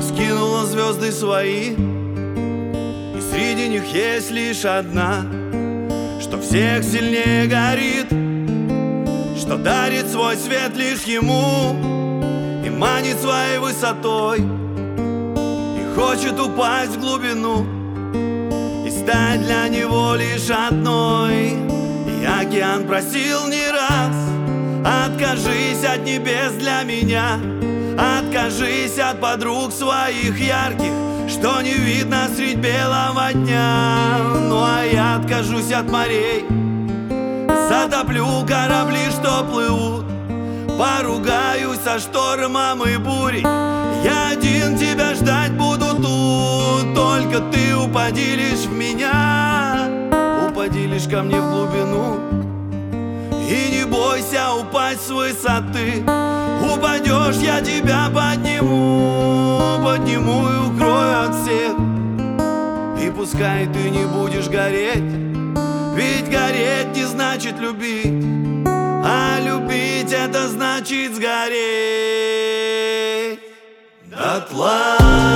раскинула звезды свои, и среди них есть лишь одна, что всех сильнее горит, что дарит свой свет лишь ему и манит своей высотой, и хочет упасть в глубину и стать для него лишь одной. И океан просил не раз: откажись от небес для меня, откажись от подруг своих ярких, что не видно средь белого дня. Ну а я откажусь от морей, затоплю корабли, что плывут, поругаюсь со штормом и бурей. Я один тебя ждать буду тут, только ты упади лишь в меня, упади лишь ко мне в глубину. И не бойся упасть с высоты, упадешь, я тебя подниму, подниму и укрою от всех. И пускай ты не будешь гореть, ведь гореть не значит любить, а любить это значит сгореть дотла.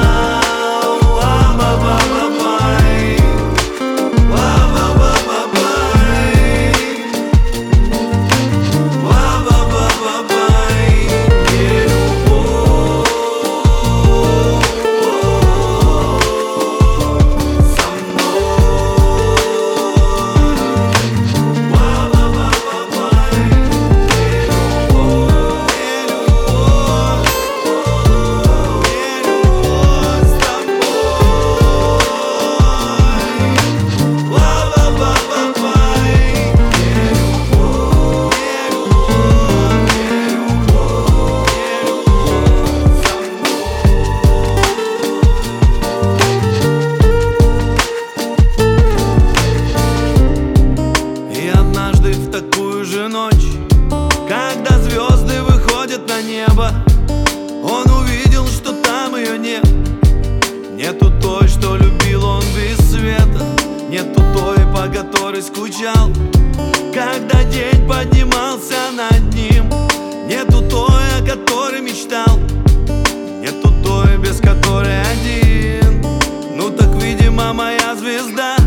В такую же ночь, когда звезды выходят на небо, он увидел, что там ее нет. Нету той, что любил он без света, нету той, по которой скучал, когда день поднимался над ним. Нету той, о которой мечтал, нету той, без которой один. Ну так, видимо, моя звезда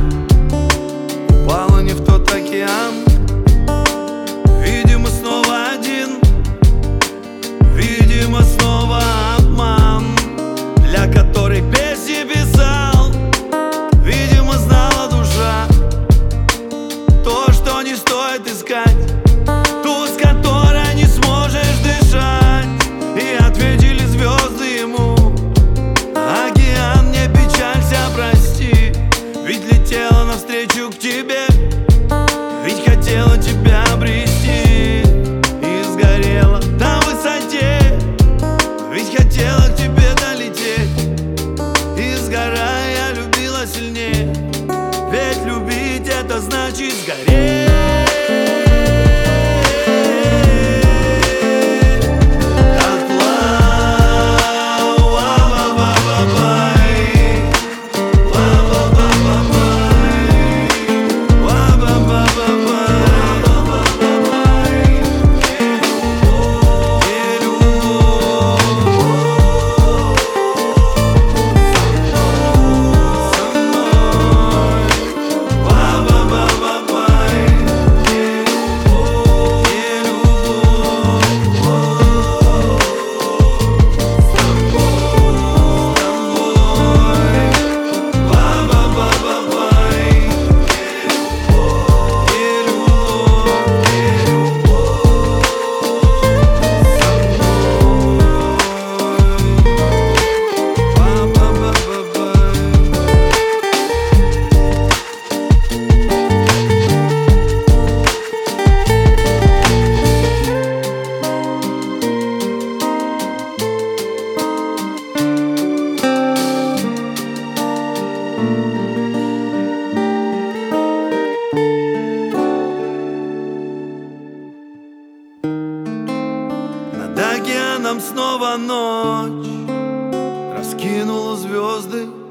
упала не в тот океан. Видимо, снова один, видимо, снова обман, для которой песни писал. Видимо, знала душа то, что не стоит искать, ту, с которой не сможешь дышать. И ответили звезды ему: океан, не печалься, прости, ведь летела навстречу к тебе, ведь хотела тебя обрести. И сгорела на высоте, ведь хотела к тебе долететь. И сгорая, я любила сильнее, ведь любить это значит сгореть. Над океаном снова ночь раскинула звезды,